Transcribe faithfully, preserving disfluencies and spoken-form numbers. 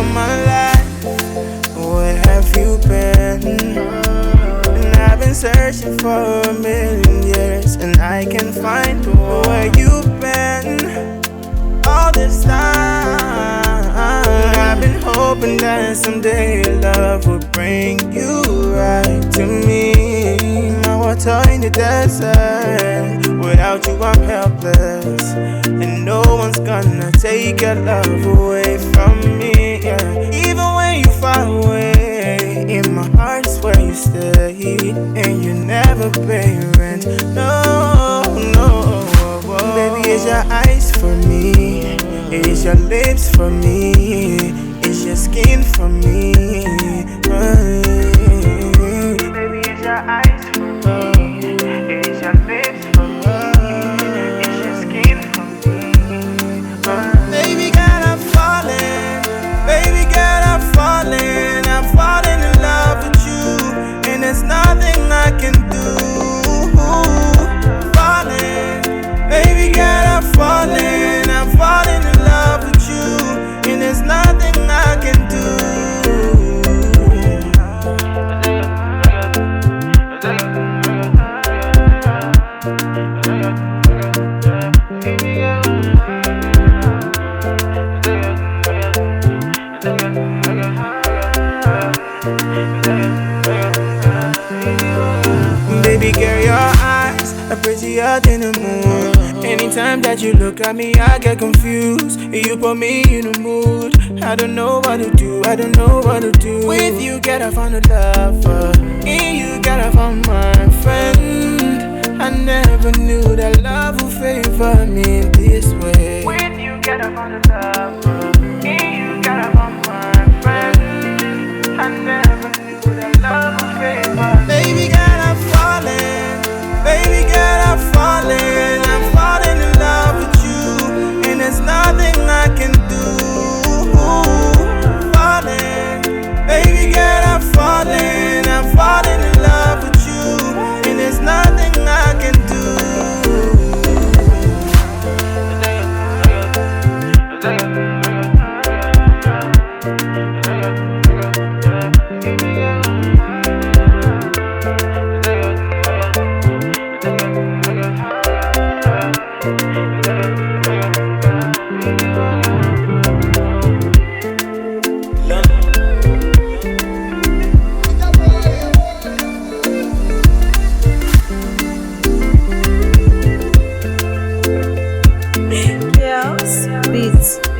my life, where have you been? And I've been searching for a million years, and I can't find where you've been all this time. I've been hoping that someday love would bring you right to me. My water in the desert, without you I'm helpless, and no one's gonna take your love away from me, yeah. Even when you far away, in my heart is where you stay, and you never pay rent, no, no. Baby, it's your eyes for me, it's your lips for me, it's your skin for me. Baby, it's your eyes for me, it's your lips for me, it's your skin for me. Baby girl, I'm falling, baby girl, I'm falling, I'm falling in love with you, and there's nothing I can do. Baby girl, I'm falling, I'm falling in love with you, and there's nothing I can do. Baby girl, your eyes are prettier than the moon. Anytime that you look at me, I get confused. You put me in a mood. I don't know what to do, I don't know what to do. With you, get I found a lover. In you, get I found my friend. I never knew that love would favor me this way. With you, get I found a lover. In you, get I found my friend. I never knew that love would favor me. Baby girl, I'm falling. Baby girl, I'm falling. I'm falling in love with you, and there's nothing I can do. Falling, baby girl, I'm falling. I'm falling in love with you, and there's nothing I can do. Yes, beats.